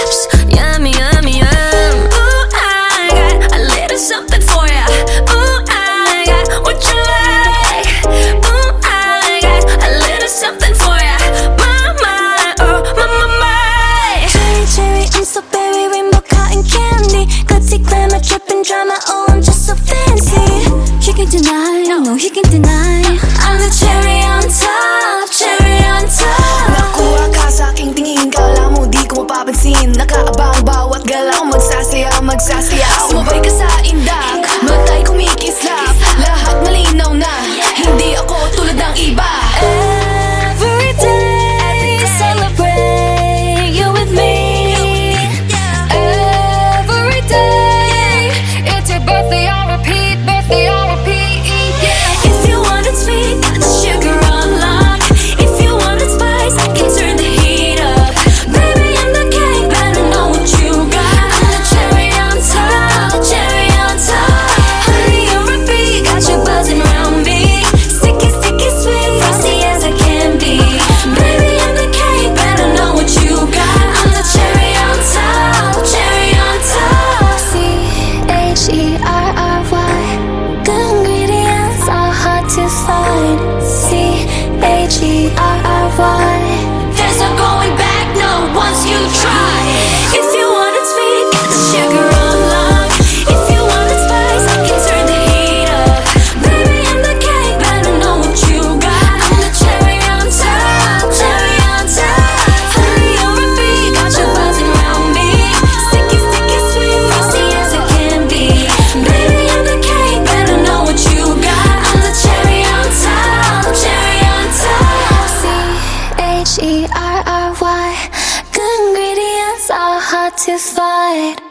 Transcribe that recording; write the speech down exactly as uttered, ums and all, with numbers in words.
lips, yummy, yummy, yum. Ooh, I got a little something for ya. Ooh, I got what you like. Ooh, I got a little something for ya. My, my, oh, my, my, my. Cherry, cherry, I'm so berry, rainbow cotton candy. Glitzy glamour, dripping drama, oh I'm just so fancy. You can deny, no, you can deny. I'm the cherry on top, cherry on top. Nakuha ka sa aking tingin, kala mo di ko mapapansin. Nakaabang bawat galaw, magsasaya, magsasayaw. Sumabay ka sa indak, matay kumikislap. Lahat malinaw na, hindi ako tulad ng iba. Every day, celebrate you with me. Every day, it's your birthday on repeat, birthday on repeat, yeah. If you want it sweet, got the sugar on lock. If you want it spice, I can turn the heat up. Baby, I'm the cake, better know what you got. I'm the cherry on top, the cherry on top. Honey, on repeat, got you buzzing around me. Sticky, sticky, sweet, frosty as I can be. Baby, I'm the cake, better know what you got. I'm the cherry on top, cherry on top. C H E R R Y. Good ingredients are hard to find. C H E R R Y. There's no going back, no, once you try. If you want it sweet, got the sugar on lock. If you want it spice, I can turn the heat up. Baby, I'm the cake, better know what you got. I'm the cherry on top, cherry on top. Honey, on repeat, got you buzzing around me. Sticky, sticky, sweet, frosty as it can be. Baby, I'm the cake, better know what you got. I'm the cherry on top, cherry on top. C H E R R Y. Good ingredients are hard to find.